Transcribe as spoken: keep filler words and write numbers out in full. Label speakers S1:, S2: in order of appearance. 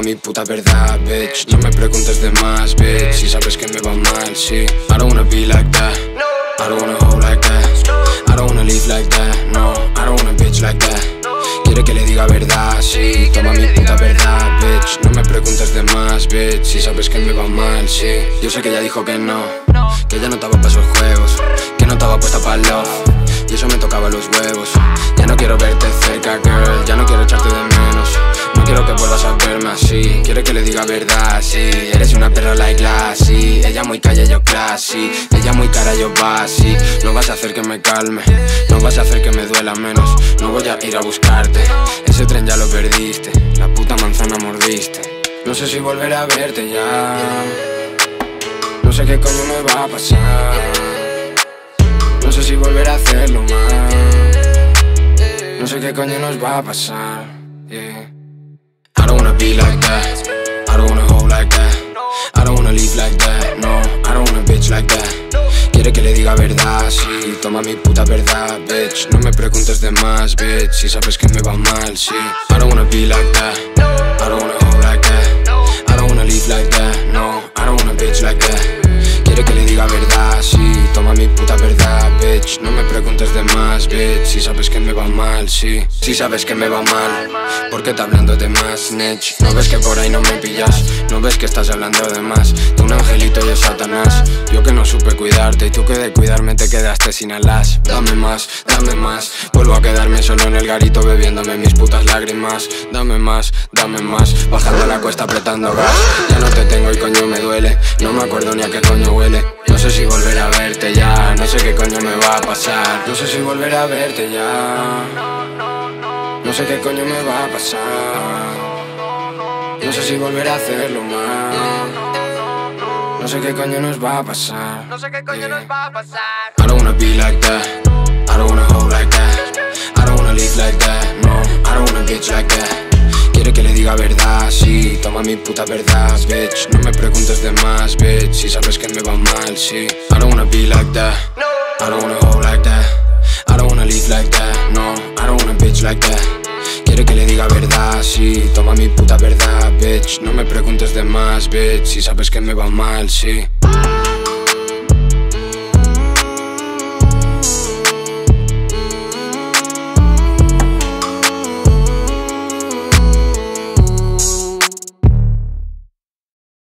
S1: mi puta verdad, bitch. No me preguntes de más, bitch. Si sabes que me va mal, sí. I don't wanna be like that. I don't wanna hold like that. I don't wanna live like that. No, I don't wanna bitch like that. Quiere que le diga verdad, sí. Toma mi puta verdad, bitch. No me preguntes de más, bitch. Si sabes que me va mal, sí. Yo sé que ella dijo que no, que ella no estaba pa' esos juegos, que no estaba puesta pa' love, y eso me tocaba los huevos. Ya no quiero verte cerca, girl. Ya no quiero echarte de menos. No quiero que vuelvas a verme así. Quiere que le diga verdad, sí. Eres una perra like Lassie. Ella muy calla, yo classy. Ella muy cara, yo basi. No vas a hacer que me calme, no vas a hacer que me duela menos. No voy a ir a buscarte, ese tren ya lo perdiste. La puta manzana mordiste. No sé si volveré a verte ya. No sé qué coño me va a pasar. No sé si volveré a hacerlo más. No sé qué coño nos va a pasar, yeah. I don't wanna be like that. I don't wanna hold like that. I don't wanna live like that. No, I don't wanna bitch like that. Quiere que le diga verdad, sí. Toma mi puta verdad, bitch. No me preguntes de más, bitch. Si sabes que me va mal, sí. I don't wanna be like that. I don't wanna hold like that. I don't wanna live like that. No, I don't wanna bitch like that. Quiere que le diga verdad, sí. Toma mi puta verdad, bitch. No me preguntes de más, bitch. Si sabes que me va mal, sí. Si sabes que me va mal, ¿por qué te hablando de más, snitch? ¿No ves que por ahí no me pillas? ¿No ves que estás hablando de más? De un angelito y yo Satanás. Yo que no supe cuidarte y tú que de cuidarme te quedaste sin alas. Dame más, dame más. Vuelvo a quedarme solo en el garito bebiéndome mis putas lágrimas. Dame más, dame más. Bajando la cuesta apretando gas. Ya no te tengo y coño me duele. No me acuerdo ni a qué coño huele. No sé si volveré a verte ya. No sé qué coño me va a pasar. No sé si volveré a verte ya. No sé qué coño me va a pasar. No sé si volveré a hacerlo más. No sé qué coño nos va a pasar.
S2: No sé qué coño nos va a pasar.
S1: I don't wanna be like that. I don't wanna hold like that. I don't wanna live like that. No, I don't wanna bitch like that. Quiere que le diga verdad, sí. Toma mi puta verdad, bitch. No me preguntes de más, bitch. Si sabes que me va mal, sí. I don't wanna be like that. I don't wanna hold like that. I don't wanna live like that. No, I don't wanna bitch like that. Quiere que le diga verdad, sí. Toma mi puta verdad, bitch. No me preguntes de más, bitch. Si sabes que me va mal, sí.